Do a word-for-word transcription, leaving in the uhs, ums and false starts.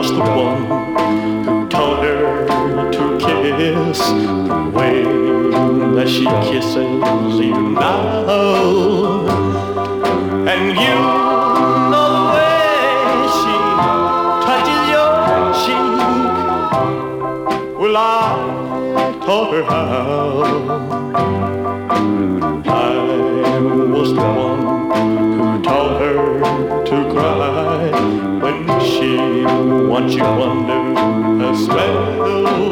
was the one who taught her to kiss the way that she kisses you now. And you know the way she touches your cheek. Well, I taught her how. I was the one who taught her to cry when she watched you under her spell.